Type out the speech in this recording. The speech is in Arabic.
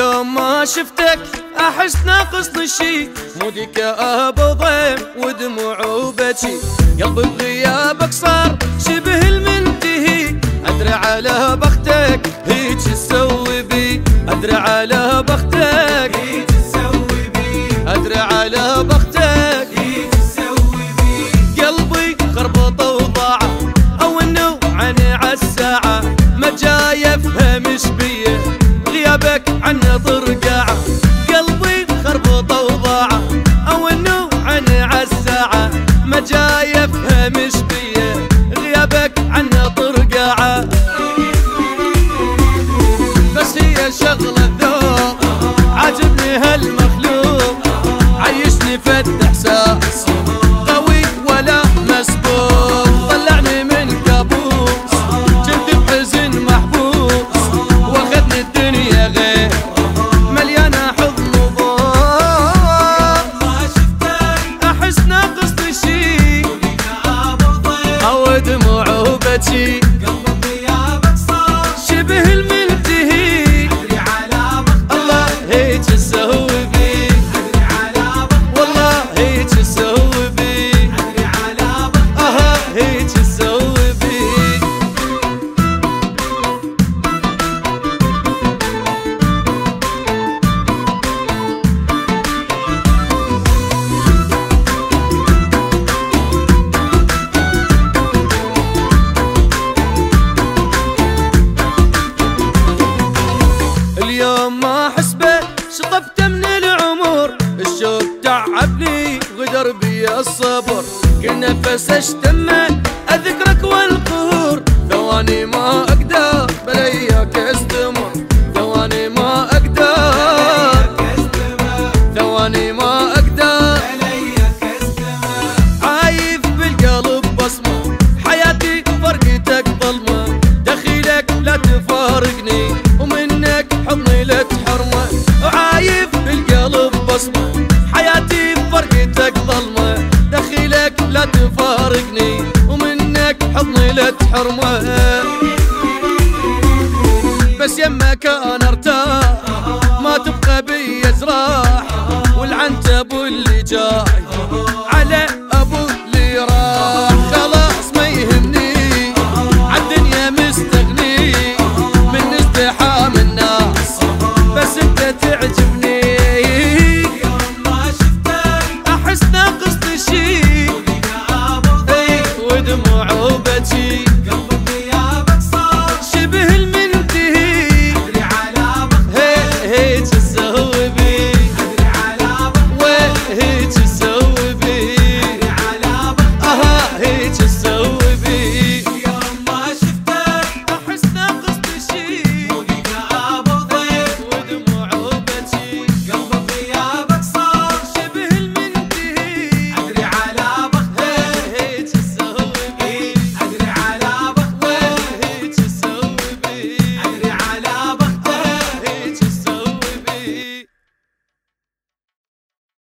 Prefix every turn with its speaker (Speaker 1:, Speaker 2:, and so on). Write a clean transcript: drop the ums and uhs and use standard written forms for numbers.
Speaker 1: اليوم ما شفتك احس ناقصني شي، مودي كآب وضيم ودموع وبكي، قلبي بغيابك صار شبه المنتهي، ادري على بختك هيج تسوي بي، ادري على بختك هيج تسوي بي، ادري على بختك هيج تسوي بي، قلبي خربط وضاع او انه عني عالساعة، ما جاي افهم ايش بيه غيابك عني طرقاعة، قلبي خربط وضاع او انه عني عالساعة، ما جاي افهم ايش بيه غيابك عني طرقاعة، بس هي شغلة ذوق عاجبني هالمخلوق، عيشني فد احساس قوي ولا مسبوق، طلعني من كابوس كنت بحزن محبوس، واخذني الدنيا غير مليانة حضن وضوء، ما شفتك احس ناقصني شي، او دموع وبكي، قلبي غيابك صار شبه المنتهي، ادري على بختك الله هيج تسوي بي، ادري على بختك والله هيج تسوي بي، ادري على بختك هيج تسوي بي. اليوم ما احس به شطفت من العمر، الشوق تعبني غدر بي الصبر، كل نفس اشتمه اذكرك والقهور، ثواني ما اقدر بلياك استمر، ثواني ما اقدر، ثواني ما اقدر بلياك استمر، عايف بالقلب بصمه حياتي فرقتك ظلمه، دخيلك لا تفارقني ومنك حضني لا تحرمه، وعايف بالقلب بصمه حياتي فرقتك ظلمه، دخيلك لا تفارقني ومنك حضني لا تحرمه، بس يمك انا ارتاح ما تبقى بي جراح، والعنتب واللي جاي